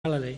Galilee.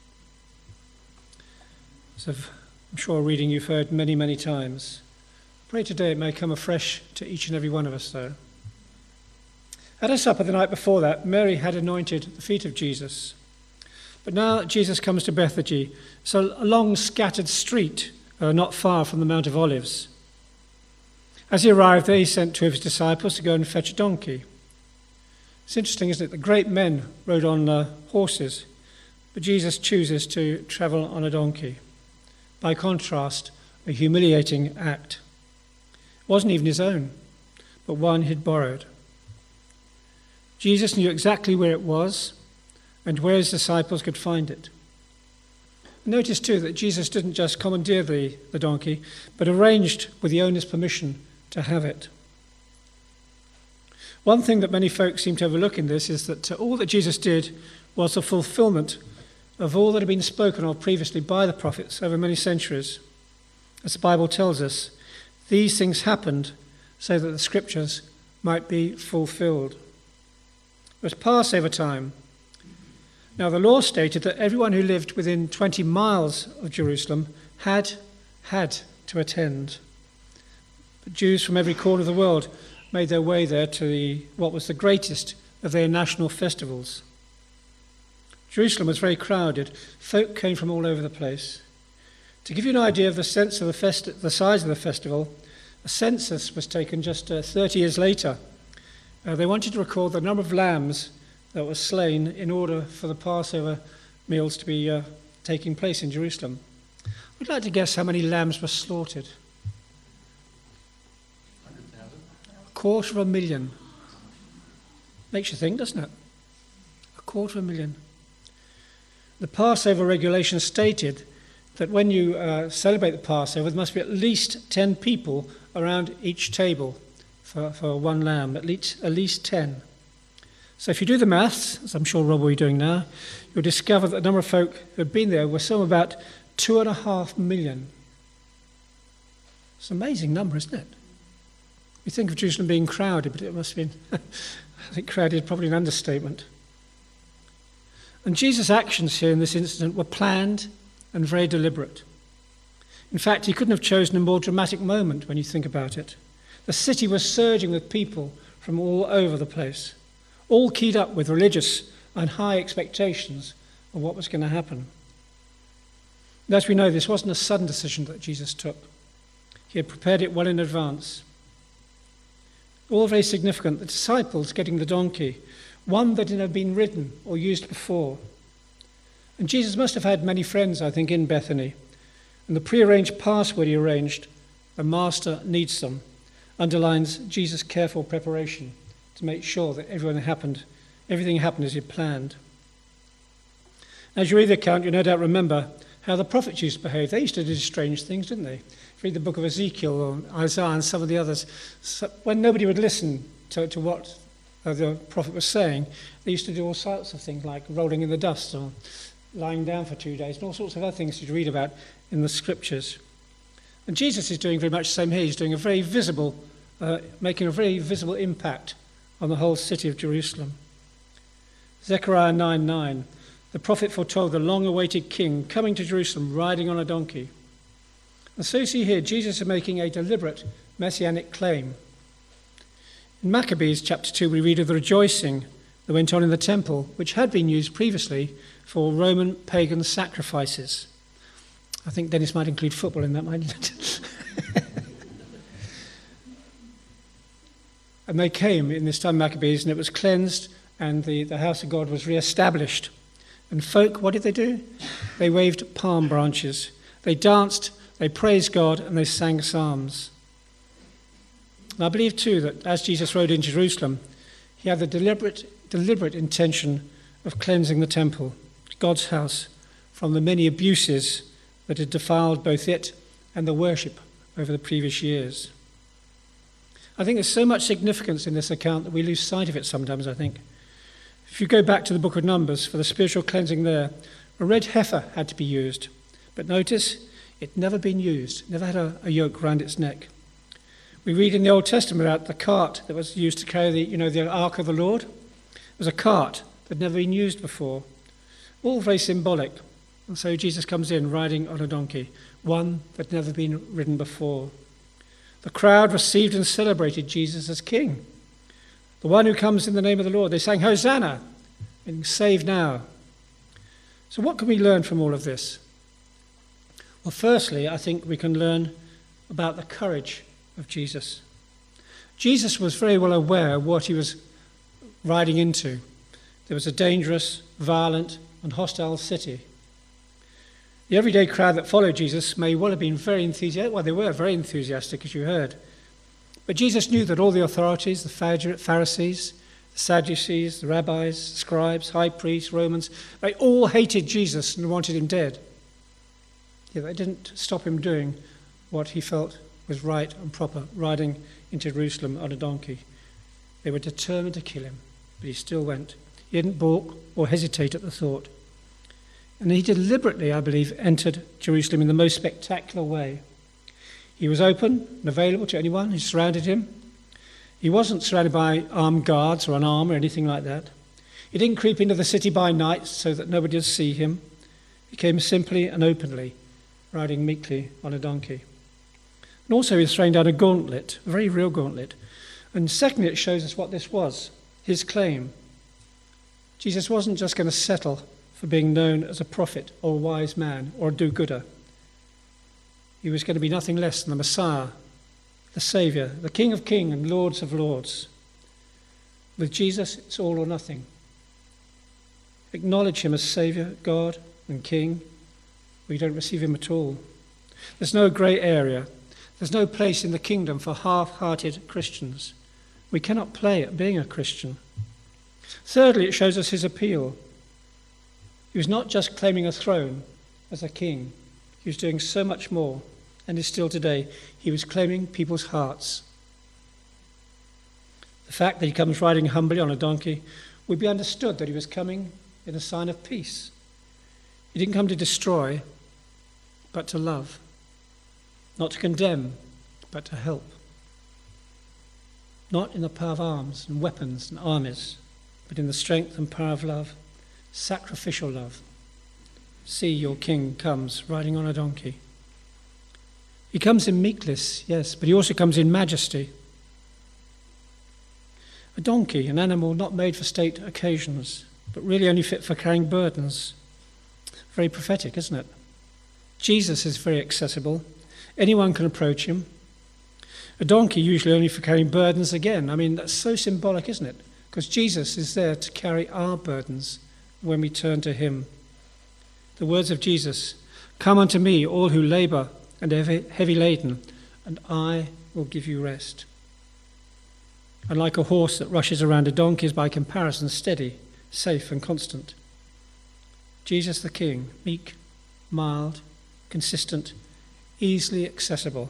So I'm sure a reading you've heard many, many times. Pray today it may come afresh to each and every one of us, though. At her supper the night before that, Mary had anointed the feet of Jesus. But now that Jesus comes to Bethany, it's a long scattered street not far from the Mount of Olives. As he arrived there, he sent two of his disciples to go and fetch a donkey. It's interesting, isn't it? The great men rode on horses, but Jesus chooses to travel on a donkey. By contrast, a humiliating act. It wasn't even his own, but one he'd borrowed. Jesus knew exactly where it was and where his disciples could find it. Notice too that Jesus didn't just commandeer the donkey, but arranged with the owner's permission to have it. One thing that many folks seem to overlook in this is that all that Jesus did was a fulfillment of all that had been spoken of previously by the prophets over many centuries. As the Bible tells us, these things happened so that the scriptures might be fulfilled. It was Passover time. Now the law stated that everyone who lived within 20 miles of Jerusalem had to attend. But Jews from every corner of the world made their way there to what was the greatest of their national festivals. Jerusalem was very crowded. Folk came from all over the place. To give you an idea of the size of the festival, a census was taken just 30 years later. They wanted to record the number of lambs that were slain in order for the Passover meals to be taking place in Jerusalem. I'd like to guess how many lambs were slaughtered. 250,000. Makes you think, doesn't it? 250,000. The Passover regulation stated that when you celebrate the Passover, there must be at least 10 people around each table for one lamb, at least 10. So if you do the maths, as I'm sure Rob will be doing now, you'll discover that the number of folk who had been there were somewhere about 2.5 million. It's an amazing number, isn't it? We think of Jerusalem being crowded, but it must have been, I think crowded is probably an understatement. And Jesus' actions here in this incident were planned and very deliberate. In fact, he couldn't have chosen a more dramatic moment when you think about it. The city was surging with people from all over the place, all keyed up with religious and high expectations of what was going to happen. And as we know, this wasn't a sudden decision that Jesus took. He had prepared it well in advance. All very significant, the disciples getting the donkey, one that had never been ridden or used before. And Jesus must have had many friends, I think, in Bethany. And the prearranged password he arranged, "The Master needs them," underlines Jesus' careful preparation to make sure that everything happened as he planned. As you read the account, you no doubt remember how the prophets used to behave. They used to do strange things, didn't they? Read the book of Ezekiel or Isaiah and some of the others. So when nobody would listen to what the prophet was saying, they used to do all sorts of things like rolling in the dust or lying down for 2 days and all sorts of other things you read about in the scriptures. And Jesus is doing very much the same here. He's doing making a very visible impact on the whole city of Jerusalem. Zechariah 9:9, the prophet foretold the long-awaited king coming to Jerusalem riding on a donkey. And so you see here, Jesus is making a deliberate messianic claim. In Maccabees chapter 2, we read of the rejoicing that went on in the temple, which had been used previously for Roman pagan sacrifices. I think Dennis might include football in that, mightn't it? And they came in this time, Maccabees, and it was cleansed, and the house of God was re-established. And folk, what did they do? They waved palm branches. They danced, they praised God, and they sang psalms. And I believe too that as Jesus rode into Jerusalem, he had the deliberate intention of cleansing the temple, God's house, from the many abuses that had defiled both it and the worship over the previous years. I think there's so much significance in this account that we lose sight of it sometimes, I think. If you go back to the book of Numbers, for the spiritual cleansing there, a red heifer had to be used. But notice, it never been used, never had a yoke round its neck. We read in the Old Testament about the cart that was used to carry the ark of the Lord. It was a cart that had never been used before. All very symbolic. And so Jesus comes in riding on a donkey, one that had never been ridden before. The crowd received and celebrated Jesus as king. The one who comes in the name of the Lord. They sang, Hosanna, meaning save now. So what can we learn from all of this? Well, firstly, I think we can learn about the courage of Jesus. Jesus was very well aware of what he was riding into. There was a dangerous, violent, and hostile city. The everyday crowd that followed Jesus may well have been very enthusiastic. Well, they were very enthusiastic, as you heard. But Jesus knew that all the authorities, the Pharisees, the Sadducees, the rabbis, scribes, high priests, Romans, they all hated Jesus and wanted him dead. Yet they didn't stop him doing what he felt was right and proper, riding into Jerusalem on a donkey. They were determined to kill him, but he still went. He didn't balk or hesitate at the thought. And he deliberately, I believe, entered Jerusalem in the most spectacular way. He was open and available to anyone who surrounded him. He wasn't surrounded by armed guards or an arm or anything like that. He didn't creep into the city by night so that nobody would see him. He came simply and openly, riding meekly on a donkey. And also he was throwing down a gauntlet, a very real gauntlet. And secondly, it shows us what this was, his claim. Jesus wasn't just going to settle for being known as a prophet or a wise man or a do-gooder. He was going to be nothing less than the Messiah, the Saviour, the King of Kings and Lords of Lords. With Jesus, it's all or nothing. Acknowledge him as Saviour, God and King, or you don't receive him at all. There's no grey area. There's no place in the kingdom for half-hearted Christians. We cannot play at being a Christian. Thirdly, it shows us his appeal. He was not just claiming a throne as a king. He was doing so much more, and is still today. He was claiming people's hearts. The fact that he comes riding humbly on a donkey would be understood that he was coming in a sign of peace. He didn't come to destroy, but to love. Not to condemn, but to help. Not in the power of arms and weapons and armies, but in the strength and power of love, sacrificial love. See, your king comes riding on a donkey. He comes in meekness, yes, but he also comes in majesty. A donkey, an animal not made for state occasions, but really only fit for carrying burdens. Very prophetic, isn't it? Jesus is very accessible. Anyone can approach him. A donkey usually only for carrying burdens again. I mean, that's so symbolic, isn't it? Because Jesus is there to carry our burdens when we turn to him. The words of Jesus, "Come unto me, all who labour and are heavy laden, and I will give you rest." And like a horse that rushes around a donkey is by comparison steady, safe and constant. Jesus the King, meek, mild, consistent, easily accessible.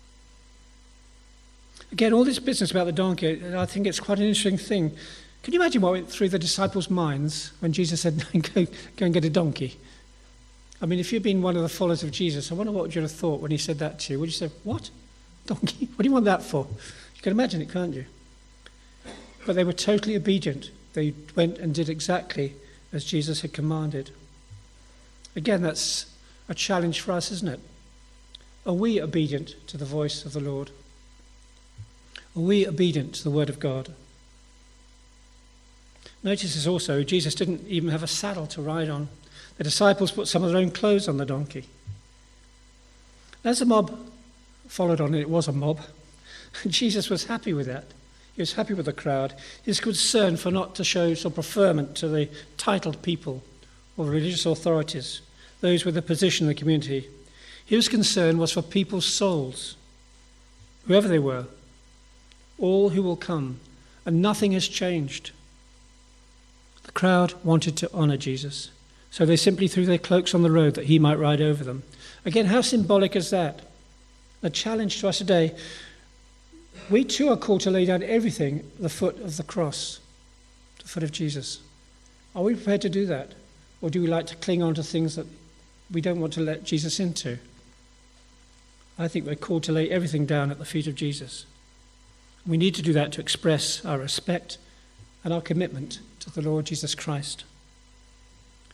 Again, all this business about the donkey, I think it's quite an interesting thing. Can you imagine what went through the disciples' minds when Jesus said, go and get a donkey? I mean, if you'd been one of the followers of Jesus, I wonder what you would have thought when he said that to you. Would you say, what? Donkey? What do you want that for? You can imagine it, can't you? But they were totally obedient. They went and did exactly as Jesus had commanded. Again, that's a challenge for us, isn't it? Are we obedient to the voice of the Lord? Are we obedient to the word of God? Notice this also, Jesus didn't even have a saddle to ride on. The disciples put some of their own clothes on the donkey. As the mob followed on, and it was a mob, Jesus was happy with that. He was happy with the crowd. His concern for not to show some preferment to the titled people or religious authorities, those with a position in the community. His concern was for people's souls, whoever they were, all who will come, and nothing has changed. The crowd wanted to honour Jesus, so they simply threw their cloaks on the road that he might ride over them. Again, how symbolic is that? A challenge to us today. We too are called to lay down everything at the foot of the cross, the foot of Jesus. Are we prepared to do that? Or do we like to cling on to things that we don't want to let Jesus into? I think we're called to lay everything down at the feet of Jesus. We need to do that to express our respect and our commitment to the Lord Jesus Christ.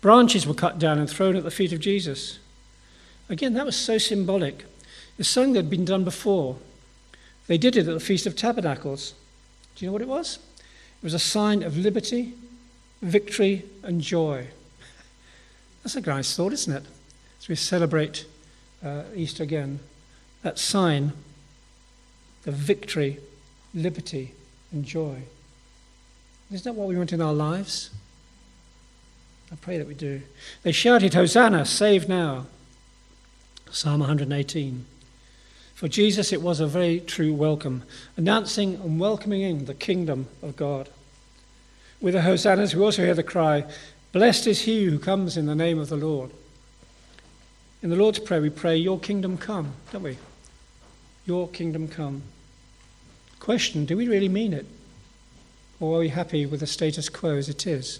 Branches were cut down and thrown at the feet of Jesus. Again, that was so symbolic. It's something that had been done before. They did it at the Feast of Tabernacles. Do you know what it was? It was a sign of liberty, victory, and joy. That's a nice thought, isn't it? As we celebrate Easter again, that sign of victory, liberty, and joy. Isn't that what we want in our lives? I pray that we do. They shouted, "Hosanna, save now." Psalm 118. For Jesus it was a very true welcome, announcing and welcoming in the kingdom of God. With the hosannas we also hear the cry, "Blessed is he who comes in the name of the Lord." In the Lord's Prayer we pray, "Your kingdom come," don't we? Your kingdom come. Question, do we really mean it? Or are we happy with the status quo as it is?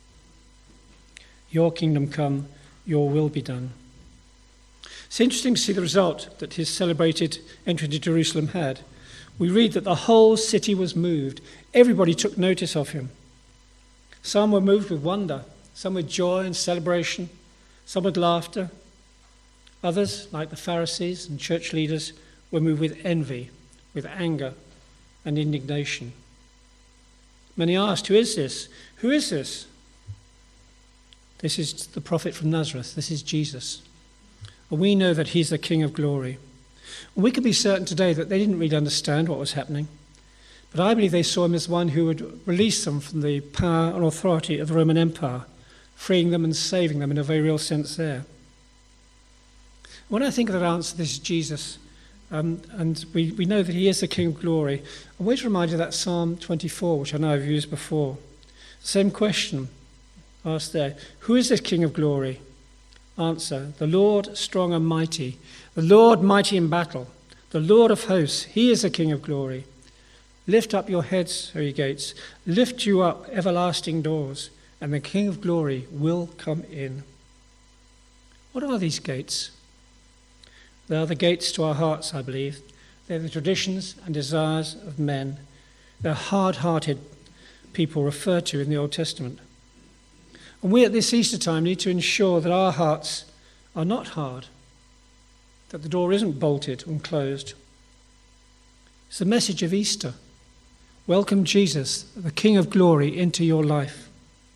Your kingdom come, your will be done. It's interesting to see the result that his celebrated entry to Jerusalem had. We read that the whole city was moved. Everybody took notice of him. Some were moved with wonder, some with joy and celebration, some with laughter. Others, like the Pharisees and church leaders, were moved with envy, with anger and indignation. Many asked, "Who is this? Who is this?" This is the prophet from Nazareth. This is Jesus. And we know that he's the King of glory. And we can be certain today that they didn't really understand what was happening. But I believe they saw him as one who would release them from the power and authority of the Roman Empire, freeing them and saving them in a very real sense there. When I think of that answer, this is Jesus. And we know that he is the King of glory. I'm always reminded of that Psalm 24, which I know I've used before. Same question asked there. Who is this King of glory? Answer, the Lord strong and mighty, the Lord mighty in battle, the Lord of hosts, he is the King of glory. Lift up your heads, O ye gates, lift you up, everlasting doors, and the King of glory will come in. What are these gates? They are the gates to our hearts, I believe. They're the traditions and desires of men. They're hard-hearted people referred to in the Old Testament. And we at this Easter time need to ensure that our hearts are not hard, that the door isn't bolted and closed. It's the message of Easter. Welcome Jesus, the King of glory, into your life.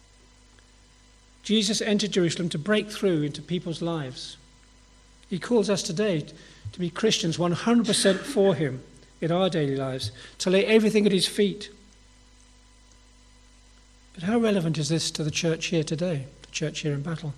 Jesus entered Jerusalem to break through into people's lives. He calls us today to be Christians 100% for him in our daily lives, to lay everything at his feet. But how relevant is this to the church here today, the church here in Battle?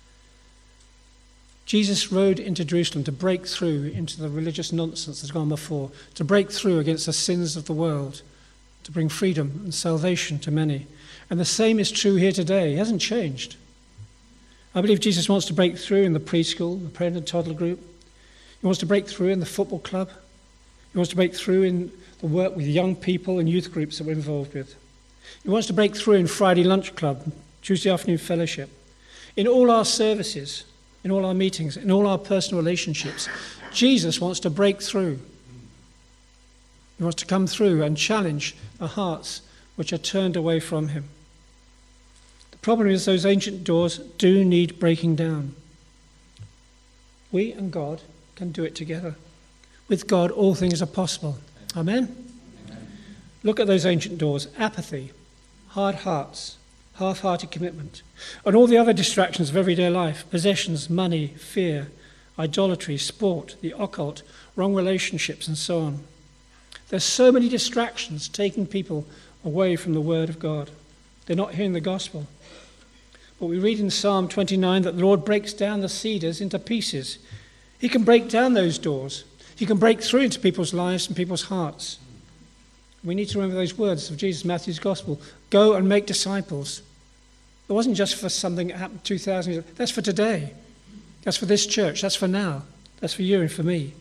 Jesus rode into Jerusalem to break through into the religious nonsense that's gone before, to break through against the sins of the world, to bring freedom and salvation to many. And the same is true here today. He hasn't changed. I believe Jesus wants to break through in the preschool, the parent and toddler group. He wants to break through in the football club. He wants to break through in the work with young people and youth groups that we're involved with. He wants to break through in Friday lunch club, Tuesday afternoon fellowship, in all our services, in all our meetings, in all our personal relationships. Jesus wants to break through. He wants to come through and challenge the hearts which are turned away from him. The problem is those ancient doors do need breaking down. We and God can do it together. With God, all things are possible. Amen? Amen. Look at those ancient doors. Apathy, hard hearts, half-hearted commitment, and all the other distractions of everyday life, possessions, money, fear, idolatry, sport, the occult, wrong relationships, and so on. There's so many distractions taking people away from the Word of God. They're not hearing the gospel. But we read in Psalm 29 that the Lord breaks down the cedars into pieces. He can break down those doors. He can break through into people's lives and people's hearts. We need to remember those words of Jesus, Matthew's Gospel. Go and make disciples. It wasn't just for something that happened 2,000 years ago. That's for today. That's for this church. That's for now. That's for you and for me.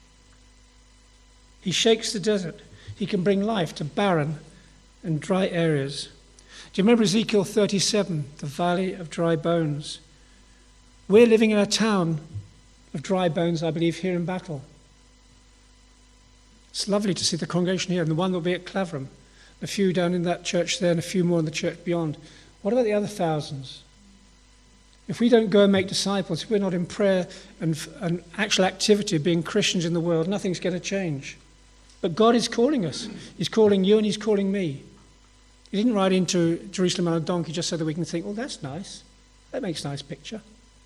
He shakes the desert. He can bring life to barren and dry areas. Do you remember Ezekiel 37, the valley of dry bones? We're living in a town of dry bones, I believe, here in Battle. It's lovely to see the congregation here, and the one that will be at Clavering, a few down in that church there, and a few more in the church beyond. What about the other thousands? If we don't go and make disciples, if we're not in prayer and actual activity of being Christians in the world, nothing's going to change. But God is calling us. He's calling you and he's calling me. He didn't ride into Jerusalem on a donkey just so that we can think, well, that's nice. That makes a nice picture.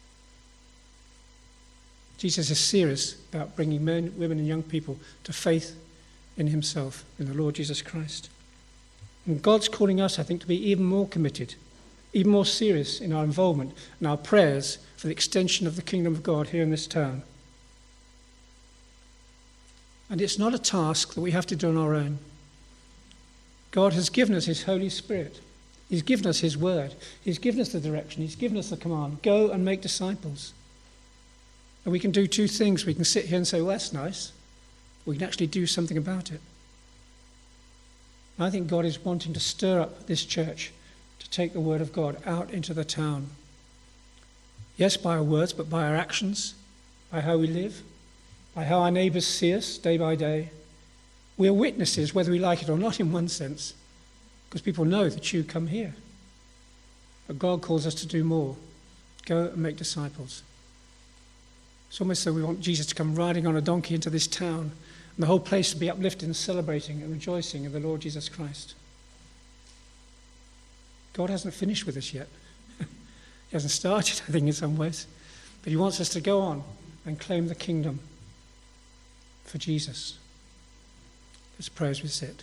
Jesus is serious about bringing men, women, and young people to faith in himself, in the Lord Jesus Christ. And God's calling us, I think, to be even more committed, even more serious in our involvement and our prayers for the extension of the kingdom of God here in this town. And it's not a task that we have to do on our own. God has given us his Holy Spirit. He's given us his word. He's given us the direction. He's given us the command. Go and make disciples. And we can do two things. We can sit here and say, well, that's nice. We can actually do something about it. And I think God is wanting to stir up this church to take the word of God out into the town. Yes, by our words, but by our actions, by how we live, by how our neighbours see us day by day. We are witnesses, whether we like it or not, in one sense, because people know that you come here. But God calls us to do more. Go and make disciples. It's almost so we want Jesus to come riding on a donkey into this town and the whole place to be uplifted and celebrating and rejoicing in the Lord Jesus Christ. God hasn't finished with us yet. He hasn't started, I think, in some ways. But he wants us to go on and claim the kingdom for Jesus. Let's pray as we sit.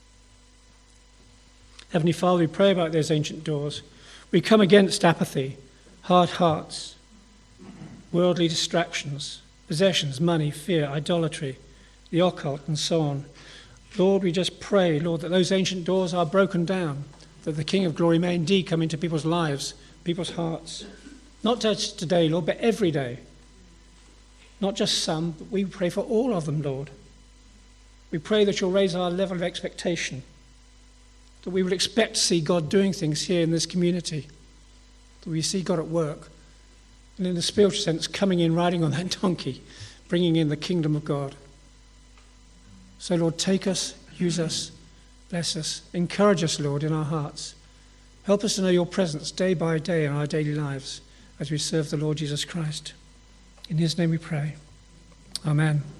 Heavenly Father, we pray about those ancient doors. We come against apathy, hard hearts, worldly distractions, possessions, money, fear, idolatry, the occult, and so on. Lord, we just pray, Lord, that those ancient doors are broken down, that the King of Glory may indeed come into people's lives, people's hearts. Not just today, Lord, but every day. Not just some, but we pray for all of them, Lord. We pray that you'll raise our level of expectation, that we will expect to see God doing things here in this community, that we see God at work, and in the spiritual sense, coming in, riding on that donkey, bringing in the kingdom of God. So, Lord, take us, use us, bless us, encourage us, Lord, in our hearts. Help us to know your presence day by day in our daily lives as we serve the Lord Jesus Christ. In his name we pray. Amen.